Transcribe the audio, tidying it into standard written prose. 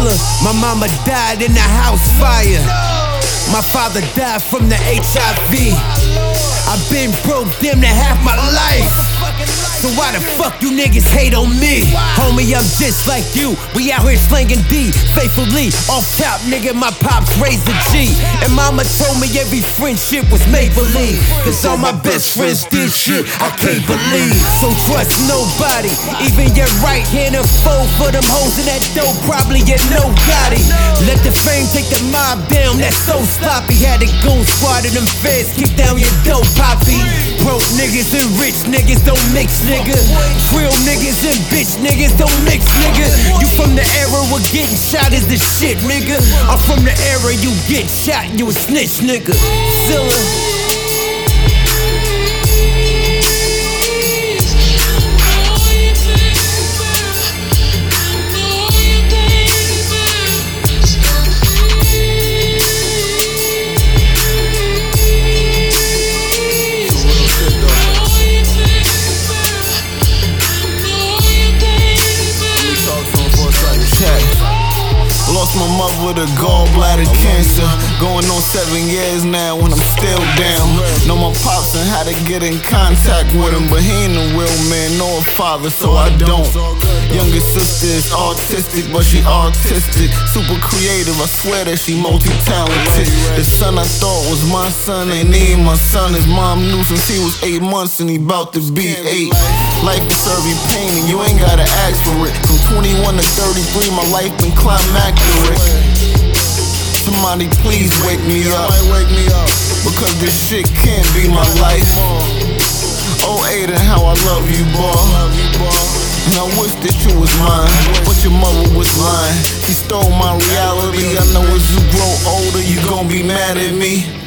Zilla, my mama died in the house fire. My father died from the HIV. I've been broke damn near half my life. So why the fuck you niggas hate on me? Homie, I'm just like you. We out here slanging D faithfully. Off top, nigga, my pops raised a G. And mama told me every friendship was make-believe. Cause all my best friends did shit I can't believe. So trust nobody, even your right hand and foe. For them hoes in that dope, probably you know Gotti. Let the fame take the mob down, that's so sloppy. Had a goon squad of them feds kick down your dope, poppy. Broke niggas and rich niggas don't mix, nigga. Real niggas and bitch niggas don't mix, nigga. You from the era where getting shot is the shit, nigga. I'm from the era you get shot, you a snitch, nigga. Zilla. Lost my mother to gallbladder cancer. Going on 7 years now and I'm still down. Know my pops and how to get in contact with him, but he ain't a real man nor a father, so I don't. Younger sister is autistic, but she artistic. Super creative, I swear that she multi-talented. The son I thought was my son ain't even my son. His mom knew since he was 8 months and he bout to be 8. Life will serve you pain and you ain't gotta ask for it. From 21 to 33, my life been climactic. Somebody please wake me up, because this shit can't be my life. Oh Aiden, how I love you, boy. And I wish that you was mine, but your mother was lying. She stole my reality. I know as you grow older, you gon' be mad at me.